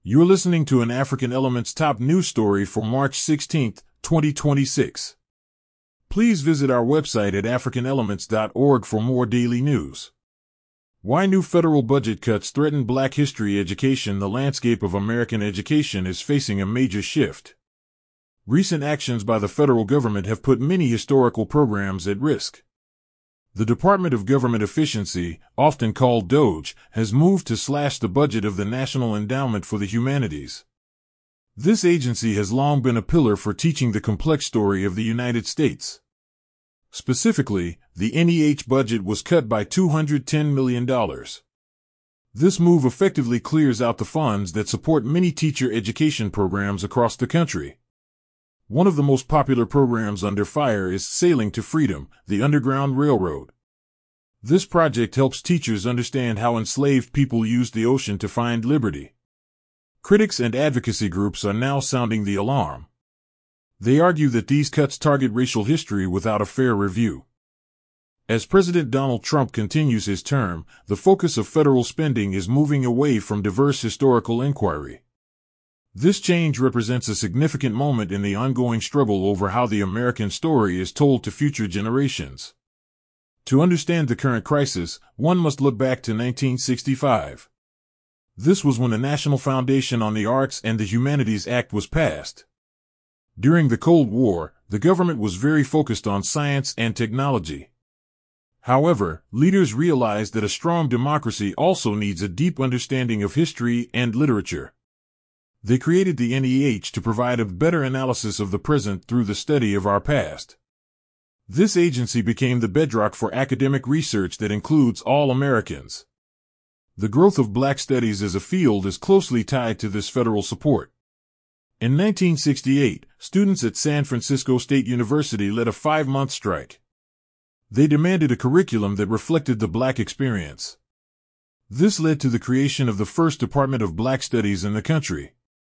You're listening to an African Elements top news story for March 16, 2026. Please visit our website at africanelements.org for more daily news. Why new federal budget cuts threaten Black history education? The landscape of American education is facing a major shift. Recent actions by the federal government have put many historical programs at risk. The Department of Government Efficiency, often called DOGE, has moved to slash the budget of the National Endowment for the Humanities. This agency has long been a pillar for teaching the complex story of the United States. Specifically, the NEH budget was cut by $210 million. This move effectively clears out the funds that support many teacher education programs across the country. One of the most popular programs under fire is Sailing to Freedom, the Underground Railroad. This project helps teachers understand how enslaved people used the ocean to find liberty. Critics and advocacy groups are now sounding the alarm. They argue that these cuts target racial history without a fair review. As President Donald Trump continues his term, the focus of federal spending is moving away from diverse historical inquiry. This change represents a significant moment in the ongoing struggle over how the American story is told to future generations. To understand the current crisis, one must look back to 1965. This was when the National Foundation on the Arts and the Humanities Act was passed. During the Cold War, the government was very focused on science and technology. However, leaders realized that a strong democracy also needs a deep understanding of history and literature. They created the NEH to provide a better analysis of the present through the study of our past. This agency became the bedrock for academic research that includes all Americans. The growth of Black studies as a field is closely tied to this federal support. In 1968, students at San Francisco State University led a 5-month strike. They demanded a curriculum that reflected the Black experience. This led to the creation of the first Department of Black Studies in the country.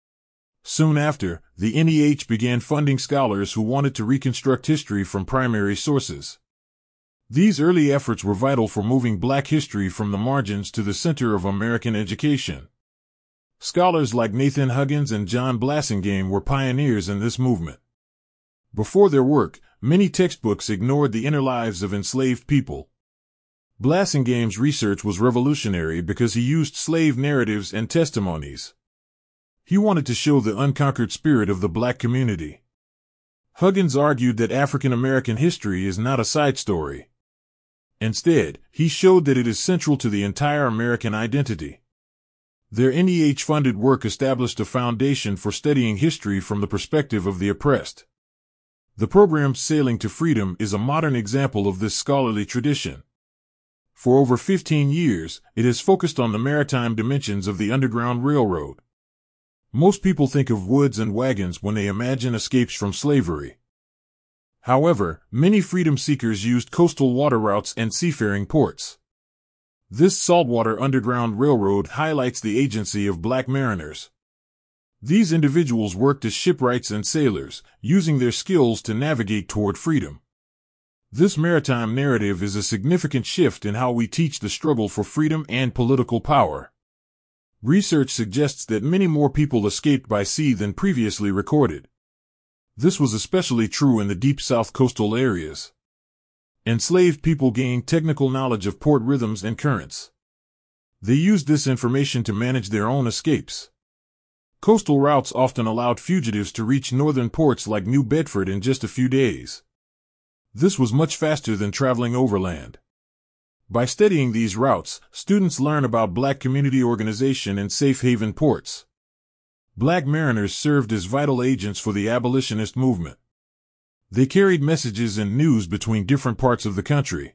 Soon after, the NEH began funding scholars who wanted to reconstruct history from primary sources. These early efforts were vital for moving Black history from the margins to the center of American education. Scholars like Nathan Huggins and John Blassingame were pioneers in this movement. Before their work, many textbooks ignored the inner lives of enslaved people. Blassingame's research was revolutionary because he used slave narratives and testimonies. He wanted to show the unconquered spirit of the Black community. Huggins argued that African American history is not a side story. Instead, he showed that it is central to the entire American identity. Their NEH-funded work established a foundation for studying history from the perspective of the oppressed. The program Sailing to Freedom is a modern example of this scholarly tradition. For over 15 years, it has focused on the maritime dimensions of the Underground Railroad. Most people think of woods and wagons when they imagine escapes from slavery. However, many freedom seekers used coastal water routes and seafaring ports. This saltwater Underground Railroad highlights the agency of Black mariners. These individuals worked as shipwrights and sailors, using their skills to navigate toward freedom. This maritime narrative is a significant shift in how we teach the struggle for freedom and political power. Research suggests that many more people escaped by sea than previously recorded. This was especially true in the Deep South coastal areas. Enslaved people gained technical knowledge of port rhythms and currents. They used this information to manage their own escapes. Coastal routes often allowed fugitives to reach northern ports like New Bedford in just a few days. This was much faster than traveling overland. By studying these routes, students learn about Black community organization and safe haven ports. Black mariners served as vital agents for the abolitionist movement. They carried messages and news between different parts of the country.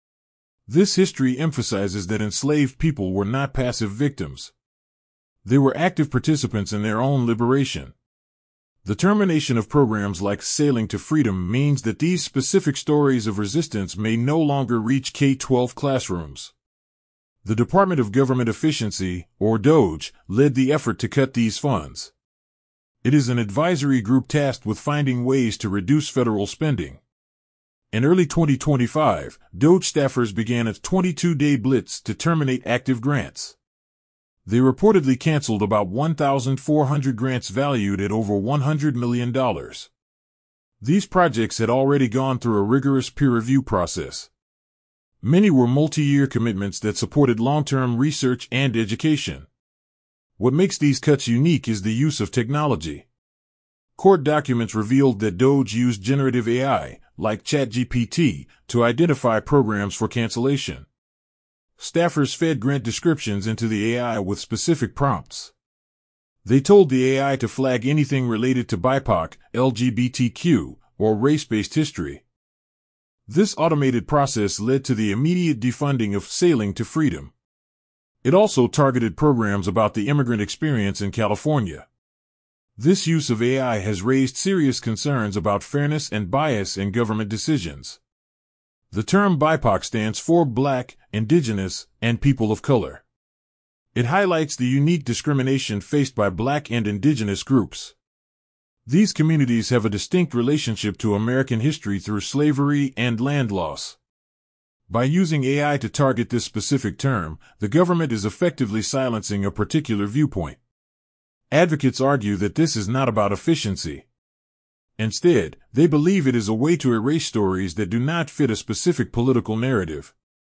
This history emphasizes that enslaved people were not passive victims. They were active participants in their own liberation. The termination of programs like Sailing to Freedom means that these specific stories of resistance may no longer reach K-12 classrooms. The Department of Government Efficiency, or DOGE, led the effort to cut these funds. It is an advisory group tasked with finding ways to reduce federal spending. In early 2025, DOGE staffers began a 22-day blitz to terminate active grants. They reportedly canceled about 1,400 grants valued at over $100 million. These projects had already gone through a rigorous peer review process. Many were multi-year commitments that supported long-term research and education. What makes these cuts unique is the use of technology. Court documents revealed that DOGE used generative AI, like ChatGPT, to identify programs for cancellation. Staffers fed grant descriptions into the AI with specific prompts. They told the AI to flag anything related to BIPOC, LGBTQ, or race-based history. This automated process led to the immediate defunding of Sailing to Freedom. It also targeted programs about the immigrant experience in California. This use of AI has raised serious concerns about fairness and bias in government decisions. The term BIPOC stands for Black, Indigenous, and People of Color. It highlights the unique discrimination faced by Black and Indigenous groups. These communities have a distinct relationship to American history through slavery and land loss. By using AI to target this specific term, the government is effectively silencing a particular viewpoint. Advocates argue that this is not about efficiency. Instead, they believe it is a way to erase stories that do not fit a specific political narrative.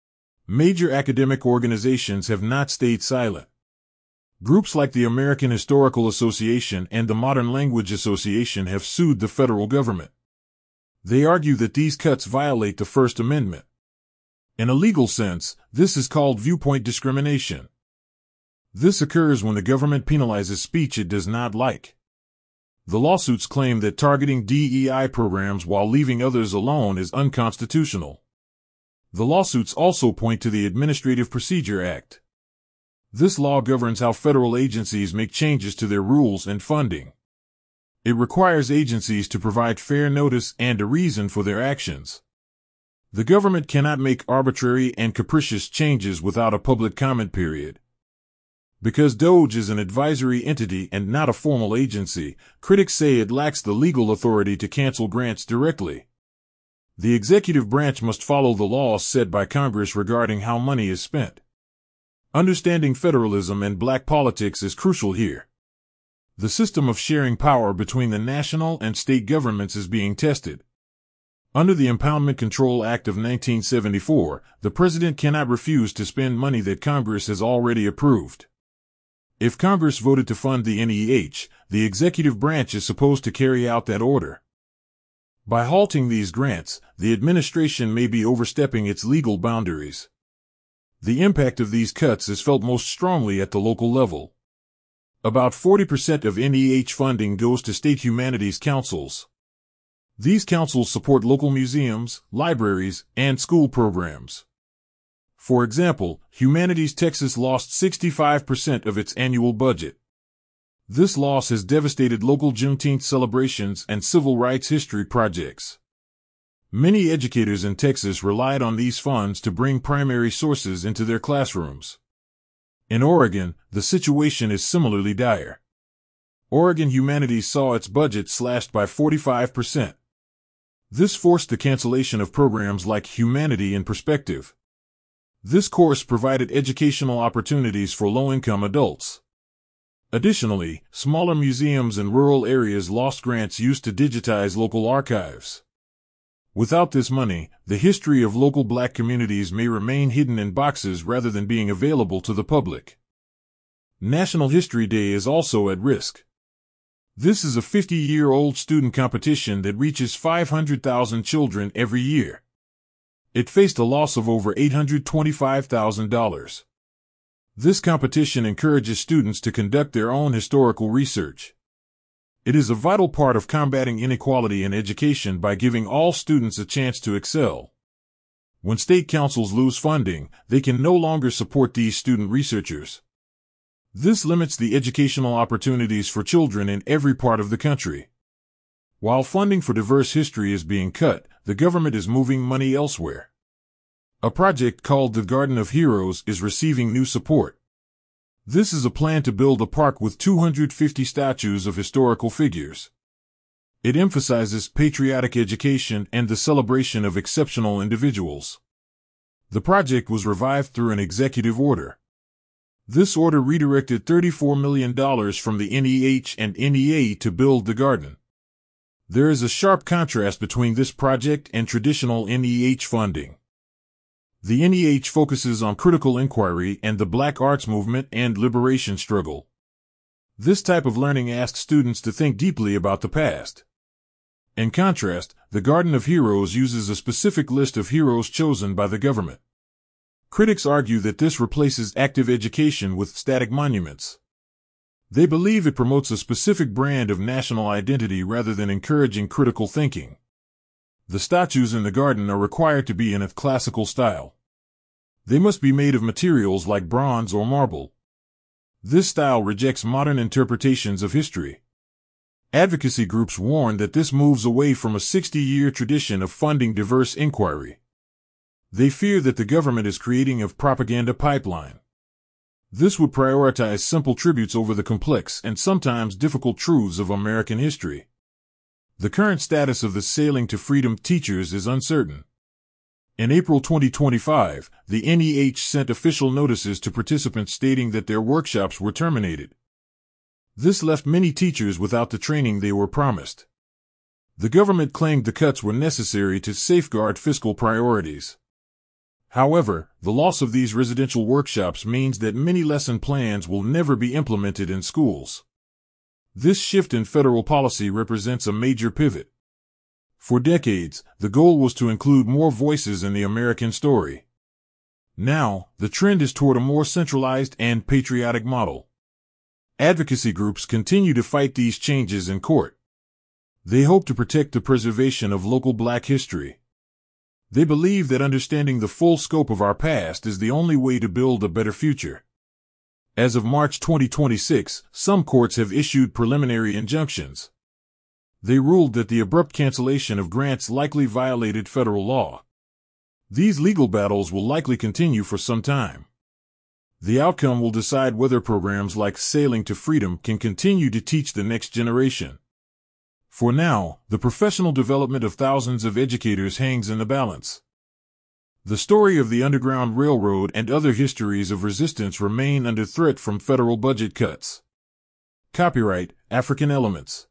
Major academic organizations have not stayed silent. Groups like the American Historical Association and the Modern Language Association have sued the federal government. They argue that these cuts violate the First Amendment. In a legal sense, this is called viewpoint discrimination. This occurs when the government penalizes speech it does not like. The lawsuits claim that targeting DEI programs while leaving others alone is unconstitutional. The lawsuits also point to the Administrative Procedure Act. This law governs how federal agencies make changes to their rules and funding. It requires agencies to provide fair notice and a reason for their actions. The government cannot make arbitrary and capricious changes without a public comment period. Because DOGE is an advisory entity and not a formal agency, critics say it lacks the legal authority to cancel grants directly. The executive branch must follow the laws set by Congress regarding how money is spent. Understanding federalism and black politics is crucial here. The system of sharing power between the national and state governments is being tested. Under the Impoundment Control Act of 1974, the president cannot refuse to spend money that Congress has already approved. If Congress voted to fund the NEH, the executive branch is supposed to carry out that order. By halting these grants, the administration may be overstepping its legal boundaries. The impact of these cuts is felt most strongly at the local level. About 40% of NEH funding goes to state humanities councils. These councils support local museums, libraries, and school programs. For example, Humanities Texas lost 65% of its annual budget. This loss has devastated local Juneteenth celebrations and civil rights history projects. Many educators in Texas relied on these funds to bring primary sources into their classrooms. In Oregon, the situation is similarly dire. Oregon Humanities saw its budget slashed by 45%. This forced the cancellation of programs like Humanity in Perspective. This course provided educational opportunities for low-income adults. Additionally, smaller museums in rural areas lost grants used to digitize local archives. Without this money, the history of local black communities may remain hidden in boxes rather than being available to the public. National History Day is also at risk. This is a 50-year-old student competition that reaches 500,000 children every year. It faced a loss of over $825,000. This competition encourages students to conduct their own historical research. It is a vital part of combating inequality in education by giving all students a chance to excel. When state councils lose funding, they can no longer support these student researchers. This limits the educational opportunities for children in every part of the country. While funding for diverse history is being cut, the government is moving money elsewhere. A project called the Garden of Heroes is receiving new support. This is a plan to build a park with 250 statues of historical figures. It emphasizes patriotic education and the celebration of exceptional individuals. The project was revived through an executive order. This order redirected $34 million from the NEH and NEA to build the garden. There is a sharp contrast between this project and traditional NEH funding. The NEH focuses on critical inquiry and the Black arts movement and liberation struggle. This type of learning asks students to think deeply about the past. In contrast, the Garden of Heroes uses a specific list of heroes chosen by the government. Critics argue that this replaces active education with static monuments. They believe it promotes a specific brand of national identity rather than encouraging critical thinking. The statues in the garden are required to be in a classical style. They must be made of materials like bronze or marble. This style rejects modern interpretations of history. Advocacy groups warn that this moves away from a 60-year tradition of funding diverse inquiry. They fear that the government is creating a propaganda pipeline. This would prioritize simple tributes over the complex and sometimes difficult truths of American history. The current status of the Sailing to Freedom teachers is uncertain. In April 2025, the NEH sent official notices to participants stating that their workshops were terminated. This left many teachers without the training they were promised. The government claimed the cuts were necessary to safeguard fiscal priorities. However, the loss of these residential workshops means that many lesson plans will never be implemented in schools. This shift in federal policy represents a major pivot. For decades, the goal was to include more voices in the American story. Now, the trend is toward a more centralized and patriotic model. Advocacy groups continue to fight these changes in court. They hope to protect the preservation of local Black history. They believe that understanding the full scope of our past is the only way to build a better future. As of March 2026, some courts have issued preliminary injunctions. They ruled that the abrupt cancellation of grants likely violated federal law. These legal battles will likely continue for some time. The outcome will decide whether programs like Sailing to Freedom can continue to teach the next generation. For now, the professional development of thousands of educators hangs in the balance. The story of the Underground Railroad and other histories of resistance remain under threat from federal budget cuts. Copyright, African Elements.